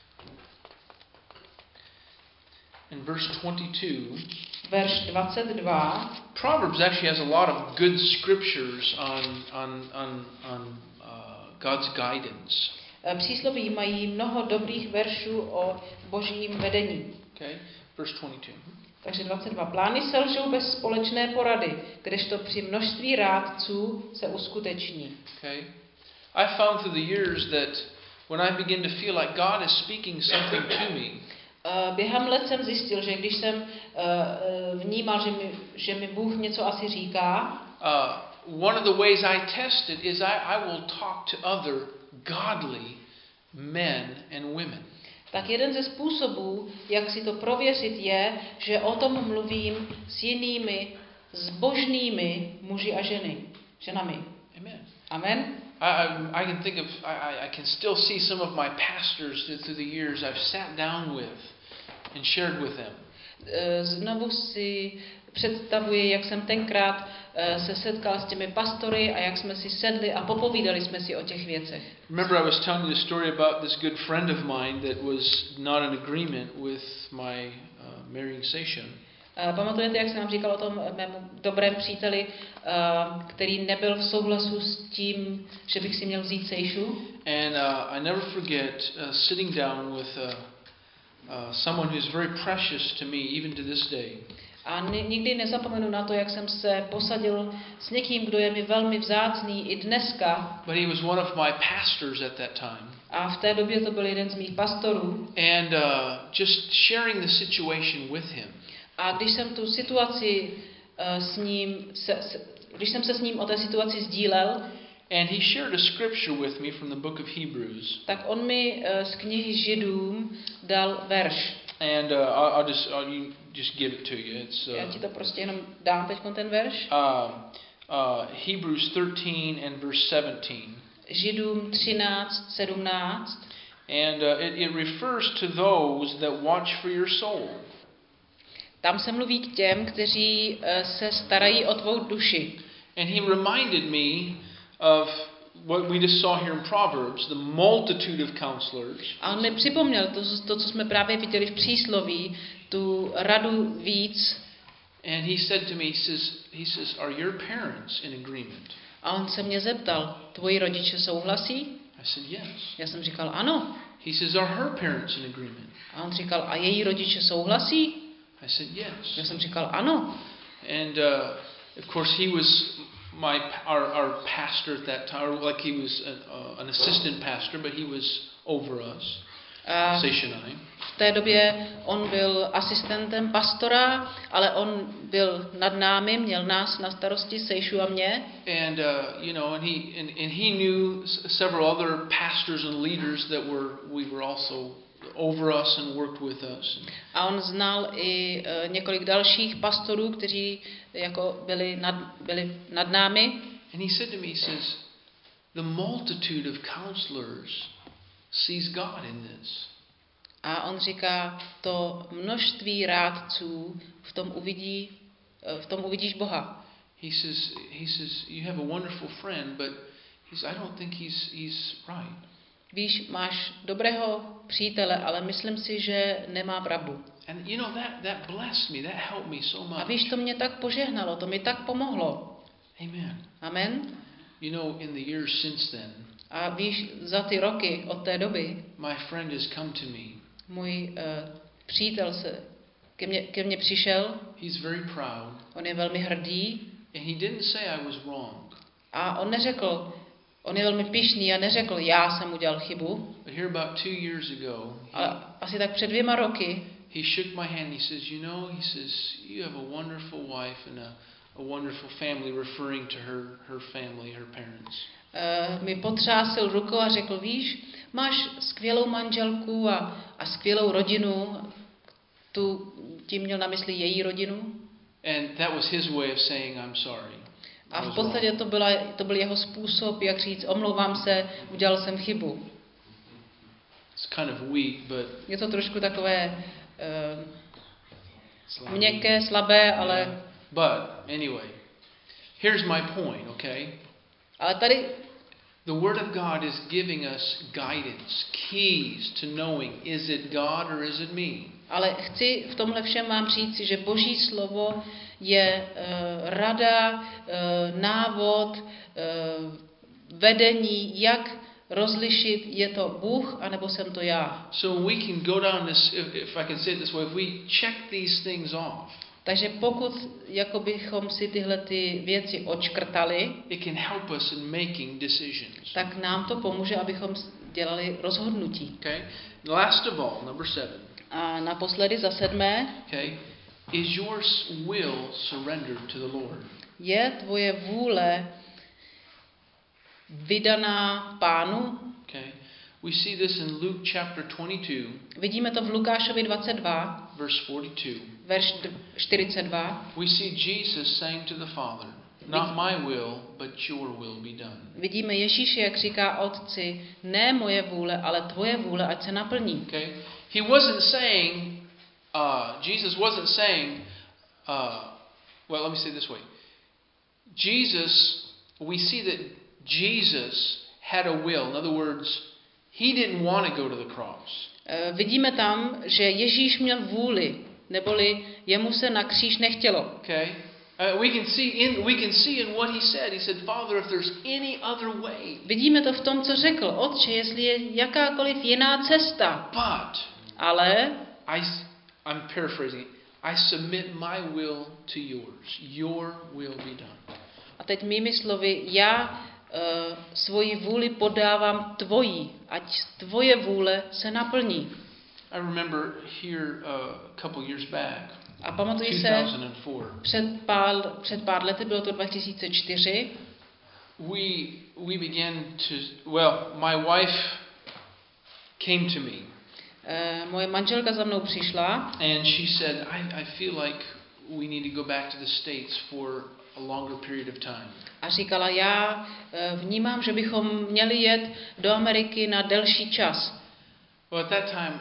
in verse 22, verš 22, Proverbs actually has a lot of good scriptures on God's guidance. Přísloví mají mnoho dobrých veršů o božím vedení. Okay, verse 22. Takže 22. Plány selžou bez společné porady, kdežto při množství rádců se uskuteční. Okay. I found through the years that when I begin to feel like God is speaking something to me, během let jsem zjistil, že když jsem vnímal, že mi Bůh něco asi říká, one of the ways I test it is I will talk to other godly men and women. Tak jeden ze způsobů, jak si to prověřit, je, že o tom mluvím s jinými zbožnými muži a ženami. Amen. Amen. I can think of I can still see some of my pastors through the years I've sat down with and shared with them. Znovu si představuji, jak jsem tenkrát se setkal s těmi pastory a jak jsme si sedli a popovídali jsme si o těch věcech. Remember, I was telling you the story about this good friend of mine that was not in agreement with my marrying Seishan. Pamatujete, jak jsem vám říkal o tom mému dobrém příteli, který nebyl v souhlasu s tím, že bych si měl vzít Seishu? And I never forget sitting down with someone who is very precious to me even to this day. A nikdy nezapomenu na to, jak jsem se posadil s někým, kdo je mi velmi vzácný i dneska. But he was one of my pastors at that time. A v té době to byl jeden z mých pastorů. And just sharing the situation with him. A když jsem tu situaci když jsem se s ním o té situaci sdílel, and he shared a scripture with me from the book of Hebrews. Tak on mi z knihy Židům dal verš. And I'll just give it to you. It's Já ti to prostě jenom dám teďkon ten verš. Hebrews 13 and verse 17. Židům 13:17. And it refers to those that watch for your soul. Tam se mluví k těm, kteří se starají o tvou duši. And he reminded me of what we just saw here in Proverbs, the multitude of counselors. A on mi připomněl to, co jsme právě viděli v přísloví, tu radu víc. And he said to me, he says, are your parents in agreement? A on se mě zeptal, tvoji rodiče souhlasí? I said, yes. Já jsem říkal, ano. He says, are her parents in agreement? A on říkal, a její rodiče souhlasí? I said, yes. Já jsem říkal, ano. And of course he was our pastor at that time, like he was an assistant pastor, but he was over us. Seishan and I. V té době on byl asistentem pastora, ale on byl nad námi, měl nás na starosti, Seishu a mě. And and he knew several other pastors and leaders that we were also over us and worked with us. A on znal i několik dalších pastorů, kteří jako byli nad námi. And he said to me, he says, the multitude of counselors sees God in this. A on říká, to množství rádců v tom uvidíš Boha. He says, you have a wonderful friend, but I don't think he's right. Víš, máš dobrého přítele, ale myslím si, že nemá pravdu. And that blessed me, that helped me so much. A víš, to mě tak požehnalo, to mi tak pomohlo. Amen. Amen. In the years since then. A víš, za ty roky od té doby my friend has come to me. Můj přítel se ke mně přišel. He's very proud. On je velmi hrdý. And he didn't say I was wrong. A on neřekl, on je velmi pyšný a neřekl, já jsem udělal chybu. But here about 2 years ago, ale asi tak před 2 roky, he shook my hand. He says, he says, you have a wonderful wife and a wonderful family, referring to her family, her parents. Mi potřásil rukou a řekl, víš, máš skvělou manželku a skvělou rodinu. Tím měl na mysli její rodinu. And that was his way of saying I'm sorry. A v podstatě to byl jeho způsob, jak říct, omlouvám se, udělal jsem chybu. It's kind of weak, but je to trošku takové měkké, slabé, ale but anyway, here's my point, okay? Ale tady the Word of God is giving us guidance, keys to knowing is it God or is it me? Ale chci v tomhle všem vám říct, že Boží slovo je rada, návod, vedení, jak rozlišit, je to Bůh, anebo jsem to já. So we can go down this, if I can say it this way, if we check these things off. Takže pokud jako bychom si tyhle ty věci odškrtali, it can help us in making decisions. Tak nám to pomůže, abychom dělali rozhodnutí. Okay? Last of all, number 7. A naposledy za 7. Okay? Is your will surrendered to the Lord? Je tvoje vůle vydaná Pánu? Okay. We see this in Luke chapter 22. Vidíme to v Lukášovi 22. Verse 42. Verš 42. We see Jesus saying to the Father, not my will, but your will be done. Vidíme Ježíše, jak říká Otci, ne moje vůle, ale tvoje vůle, ať se naplní. Okay? He wasn't saying Jesus wasn't saying, well, let me say it this way. We see that Jesus had a will. In other words, he didn't want to go to the cross. Vidíme tam, že Ježíš měl vůli, neboli jemu se na kříž nechtělo. Okay? We can see in what he said. He said, Father, if there's any other way. Vidíme to v tom, co řekl. Otče, jestli je jakákoliv jiná cesta. But Ale I'm paraphrasing. I submit my will to yours. Your will be done. A teď mými slovy, já svoji vůli podávám tvojí, ať tvoje vůle se naplní. I remember here a couple years back, A pamatuji se, 2004. před pár lety, bylo to 2004, we began to, my wife came to me. Moje manželka za mnou přišla And she said, I feel like we need to go back to the States for a longer period of time. a říkala, já vnímám, že bychom měli jet do Ameriky na delší čas. Well, at that time,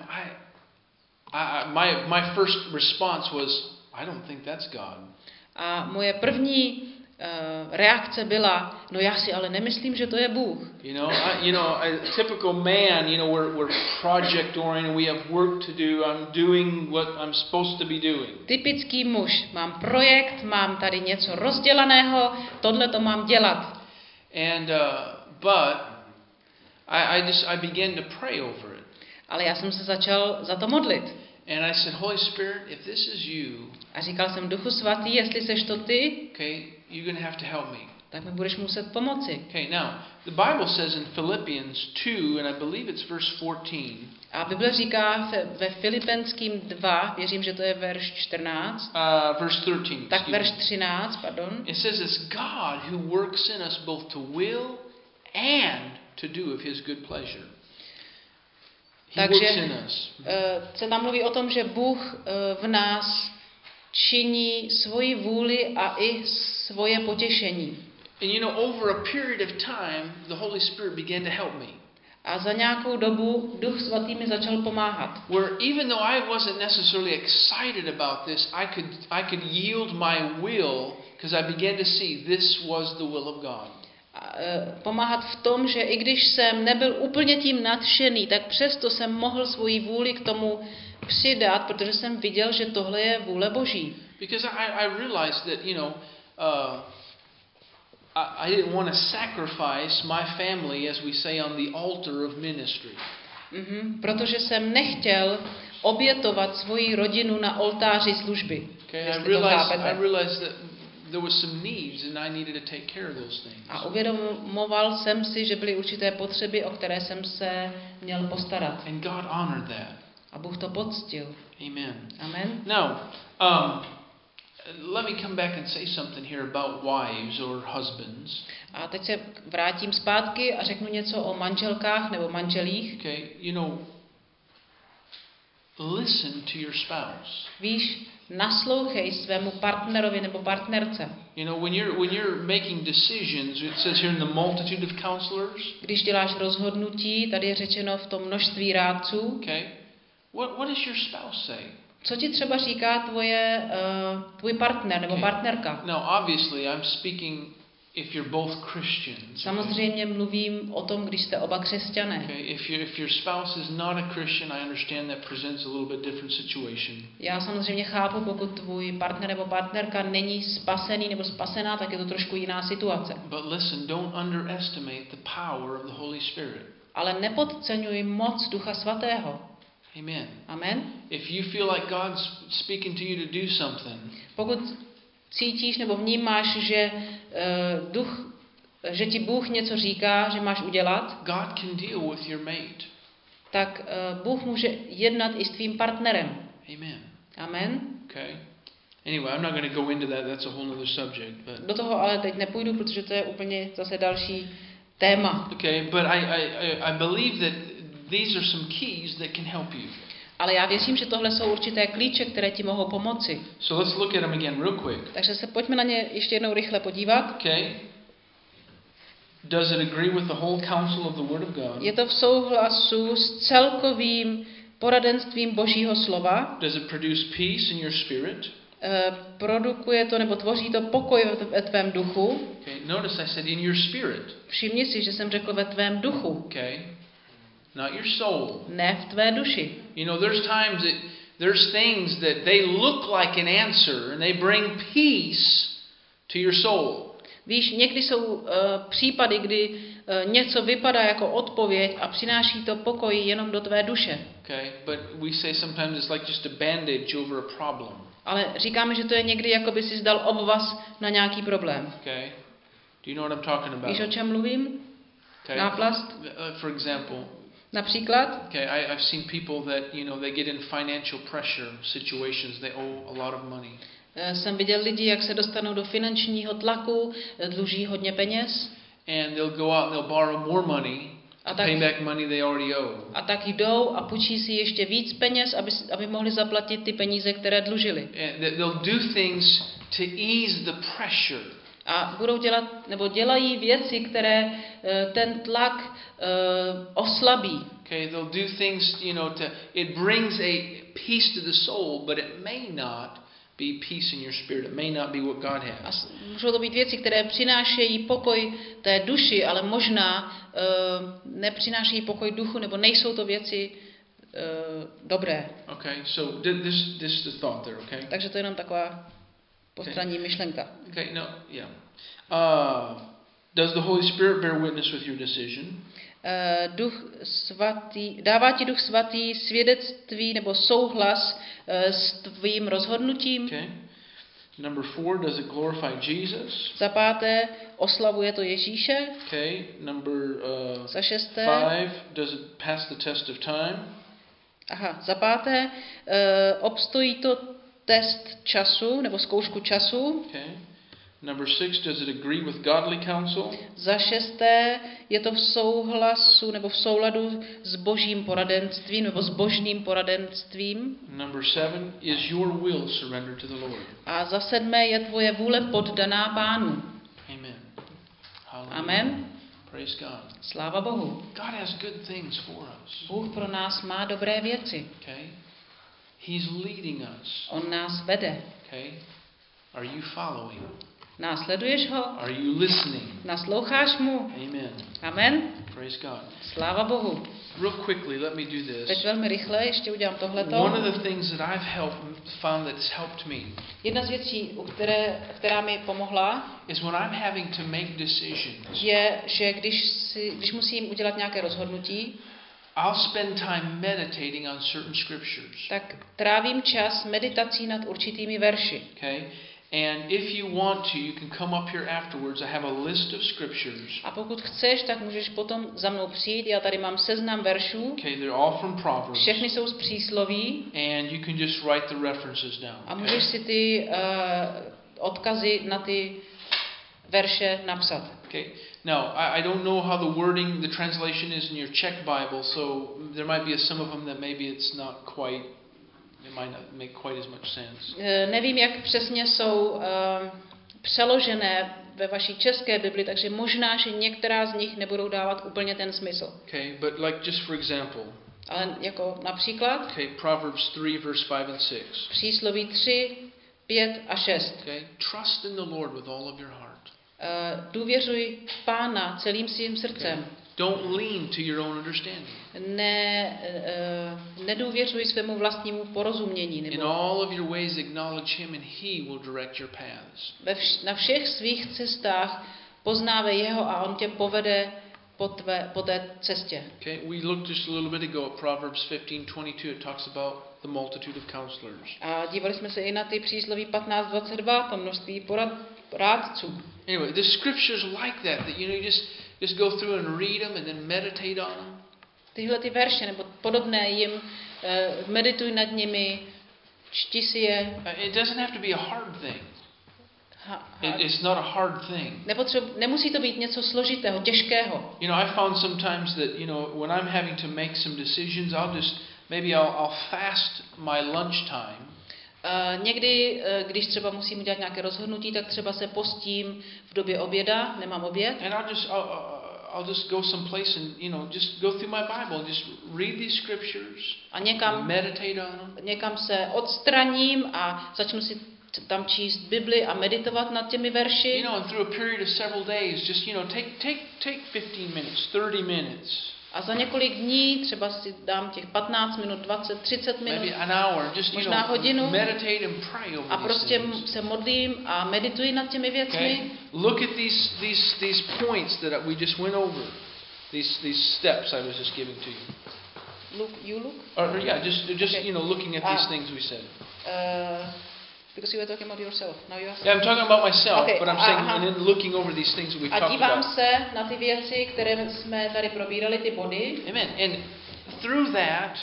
my first response was, I don't think that's God. A moje první reakce byla, no já si ale nemyslím, že to je Bůh. A typical man, we're project oriented, we have work to do, I'm doing what I'm supposed to be doing. Typický muž, mám projekt, mám tady něco rozdělaného, tohle to mám dělat. And but I began to pray over it. Ale já jsem se začal za to modlit. And I said, Holy Spirit, if this is you, a říkal jsem, Duchu svatý, jestli seš to ty, okay, you're going to have to help me. tak mi budeš muset pomoci. Okay, now, the Bible says in Philippians 2, and I believe it's verse 14. A Bible říká ve Filipenským 2, věřím, že to je verš 14. Verse 13. Tak verš 13, pardon. It says it's God who works in us both to will and to do of his good pleasure. Takže se tam mluví o tom, že Bůh v nás činí svoji vůli a i svoje potěšení. And over a period of time, the Holy Spirit began to help me. A za nějakou dobu Duch svatý mi začal pomáhat. Where even though I wasn't necessarily excited about this, I could yield my will because I began to see this was the will of God. Pomáhat v tom, že i když jsem nebyl úplně tím nadšený, tak přesto jsem mohl svoji vůli k tomu přidat, protože jsem viděl, že tohle je vůle Boží. Because I realized that, I didn't want to sacrifice my family, as we say, on the altar of ministry. Protože jsem nechtěl obětovat svoji rodinu na oltáři služby. Okay, I realized that there was some needs and I needed to take care of those things. A uvědomoval jsem si, že byly určité potřeby, o které jsem se měl postarat. And God honored that. A Bůh to poctil. Amen. Amen. Now, let me come back and say something here about wives or husbands. A teď se vrátím zpátky a řeknu něco o manželkách nebo manželích. Okay, listen to your spouse. Víš, naslouchej svému partnerovi nebo partnerce. When you're making decisions, it says here in the multitude of counselors. Když děláš rozhodnutí, tady je řečeno v tom množství rádců. Okay. What does your spouse say? Co ti třeba říká tvůj partner nebo partnerka? Now, obviously, I'm speaking if you're both Christians. Samozřejmě mluvím o tom, když jste oba křesťané. Okay. If your spouse is not a Christian, I understand that presents a little bit different situation. Já samozřejmě chápu, pokud tvůj partner nebo partnerka není spasený nebo spasená, tak je to trošku jiná situace. But listen, don't underestimate the power of the Holy Spirit. Ale nepodceňuj moc Ducha Svatého. Amen. Amen. If you feel like God's speaking to you to do something, pokud cítíš nebo vnímáš, že ti Bůh něco říká, že máš udělat, God can deal with your mate. Tak Bůh může jednat i s tvým partnerem. Amen. Amen. Okay. Anyway, I'm not going to go into that. That's a whole other subject. But do toho ale teď nepůjdu, protože to je úplně zase další téma. Okay, but I believe that these are some keys that can help you. Ale já věřím, že tohle jsou určité klíče, které ti mohou pomoci. So let's look at them again real quick. Takže se pojďme na ně ještě jednou rychle podívat. Okay. Does it agree with the whole counsel of the Word of God? Je to v souhlasu s celkovým poradenstvím Božího slova. Does it produce peace in your spirit? Produkuje to nebo tvoří to pokoj ve tvém duchu. Okay. Notice I said in your spirit. Všimni si, že jsem řekl ve tvém duchu. Okay. Not your soul. Ne v tvé duši. You know, there's things that they look like an answer and they bring peace to your soul. Víš, někdy jsou případy, kdy něco vypadá jako odpověď a přináší to pokoj jenom do tvé duše. Okay, but we say sometimes it's like just a bandage over a problem. Ale říkáme, že to je někdy, jako by si zdal obvaz na nějaký problém. Okay. Do you know what I'm talking about? Víš, o čem mluvím? Okay. Náplast? For example. Například? Okay, I've seen people that, you know, they get in financial pressure situations. They owe a lot of money. Jsem viděl lidi, jak se dostanou do finančního tlaku, dluží hodně peněz. And they'll go out and they'll borrow more money to pay back money they already owe. A tak jdou a půjčí si ještě víc peněz, aby mohli zaplatit ty peníze, které dlužili. And they'll do things to ease the pressure. A budou dělat, nebo dělají věci, které ten tlak oslabí. Okay, they'll do things, you know, it brings a peace to the soul, but it may not be peace in your spirit. It may not be what God has. A můžou to být věci, které přinášejí pokoj té duši, ale možná nepřinášejí pokoj duchu, nebo nejsou to věci dobré. Okay, so this is the thought there, okay? Takže to je jenom taková postranní myšlenka. Okay, no, yeah. Does the Holy Spirit bear witness with your decision? Duch svatý, dává ti Duch svatý svědectví nebo souhlas s tvým rozhodnutím? Okay. Number 4, does it glorify Jesus? Za páté, oslavuje to Ježíše? Okay. Number za šesté, 5, does it pass the test of time? Aha, za páté, obstojí to test času nebo zkoušku času? Okay. Number 6, does it agree with godly counsel? Za šesté, je to v souhlasu nebo v souladu s božím poradenstvím nebo s božným poradenstvím? Number 7, is your will surrendered to the Lord? A za sedmé, je tvoje vůle poddaná Pánu? Amen. Hallelujah. Amen. Praise God. Sláva Bohu. God has good things for us. Bůh pro nás má dobré věci. Okay? He's leading us. On nás vede. Okay? Are you following? Následuješ ho? Are you listening? Nasloucháš mu? Amen. Amen. Praise God. Sláva Bohu. Real quickly, let me do Teď this. velmi rychle ještě udělám tohleto. One of the things that I've found that's helped me Jedna z věcí, která mi pomohla, is when I'm having to make decisions. je, že když musím udělat nějaké rozhodnutí, I'll spend time meditating on certain scriptures. tak trávím čas meditací nad určitými verši. Okay? And if you want to, you can come up here afterwards. I have a list of scriptures. A pokud chceš, tak můžeš potom za mnou přijít. Já tady mám seznam veršů. Okay, they're all from Proverbs. Všechny jsou z přísloví. And you can just write the references down. A můžeš si ty odkazy na ty verše napsat. Okay. Now, I don't know how the wording, the translation is in your Czech Bible, so there might be some of them that maybe it's not quite, it might not make quite as much sense. Nevím, jak přesně jsou přeložené ve vaší české Bibli, takže možná, že některá z nich nebudou dávat úplně ten smysl. Okay, but like just for example. Ale jako například Okay, Proverbs 3 verse 5 and 6. Přísloví 3, 5 a 6. Okay, trust in the Lord with all of your heart. Důvěřuj v Pána celým svým srdcem. Okay. Don't lean to your own understanding. Nedůvěřuj svému vlastnímu porozumění. In all of your ways acknowledge him and he will direct your paths. Na všech svých cestách poznávej jeho a on tě povede po té cestě. Okay, we looked just a little bit ago at Proverbs 15:22. It talks about the multitude of counselors. A dívali jsme se i na ty přísloví 15:22, to množství rádců. Anyway, the scriptures like that you just go through and read them and then meditate on them. Tyhle ty verše nebo podobné jim medituj nad nimi, čti si je. It doesn't have to be a hard thing. It's not a hard thing. Nemusí to být něco složitého, těžkého. You know, I found sometimes that, you know, when I'm having to make some decisions, I'll fast my lunch time. Někdy, když třeba musím udělat nějaké rozhodnutí, tak třeba se postím v době oběda, nemám oběd. And I'll just go someplace and, just go through my Bible and just read these scriptures, A meditate on them. někam se odstraním a začnu si tam číst Bibli a meditovat nad těmi verši. And through a period of several days, just, take 15 minutes, 30 minutes. A za několik dní třeba si dám těch 15 minut, 20, 30 minut, Maybe an hour, just, možná hodinu. meditate and pray over A these prostě things. se modlím a medituji nad těmi věcmi. Okay? Look at these points that we just went over. These steps I was just giving to you. You look? Or yeah, just Okay. looking at these things we said. Because you were talking about yourself. Now you ask. Yeah, I'm talking about myself, Okay, but I'm saying and then looking over these things that we've A talked dívám about. se na ty věci, které jsme tady probírali, ty body. Amen. And through that,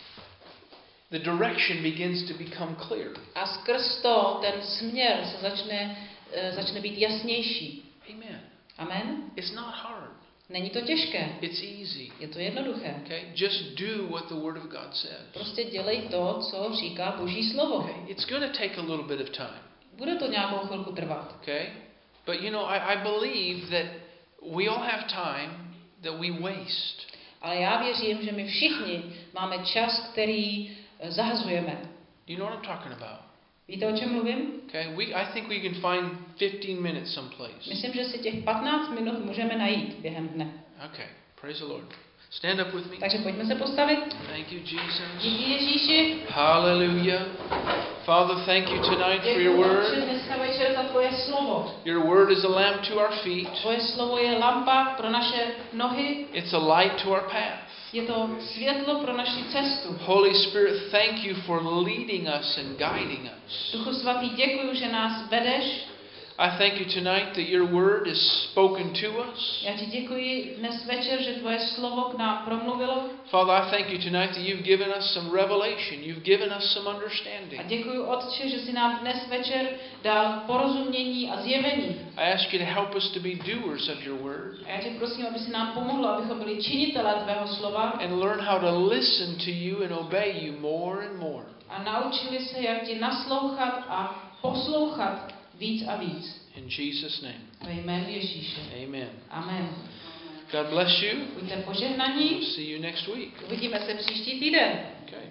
the direction begins to become clear. A skrz to ten směr se začne být jasnější. Amen. Amen. It's not hard. Není to těžké. It's easy. Je to jednoduché. Okay? Just do what the Word of God says. Prostě dělej to, co říká Boží slovo. Okay? It's going to take a little bit of time. Bude to nějakou chvilku trvat. Okay? But I believe that we all have time that we waste. Ale já věřím, že my všichni máme čas, který zahazujeme. Do you know what I'm talking about? Víte, o čem mluvím? Okay? I think we can find 15 minutes someplace. Myslím, že si těch 15 minut můžeme najít během dne. Okay. Praise the Lord. Stand up with me. Takže pojďme se postavit. Thank you, Jesus. Díky Ježíši. Hallelujah. Father, thank you tonight for your word. Dneska večer za tvoje slovo. Your word is a lamp to our feet. Tvoje slovo je lampa pro naše nohy. It's a light to our path. Je to světlo pro naši cestu. Holy Spirit, thank you for leading us and guiding us. Duchu svatý, děkuji, že nás vedeš. I thank you tonight that your word is spoken to us. Já ti děkuji dnes večer, že tvoje slovo k nám promluvilo. Father, I thank you tonight that you've given us some revelation. You've given us some A understanding. děkuji, Otče, že jsi nám dnes večer dal porozumění a zjevení. I ask you to help us to be doers of your word A já tě prosím, aby si nám pomohlo, abychom byli činitelé tvého slova and learn how to listen to you and obey you more and more. a naučili se, jak ti naslouchat a poslouchat víc a víc. In Jesus' name. Ve jménu Ježíše. Amen. Amen. God bless you. Buďte požehnaní. We'll see you next week. Uvidíme se příští týden. Okay.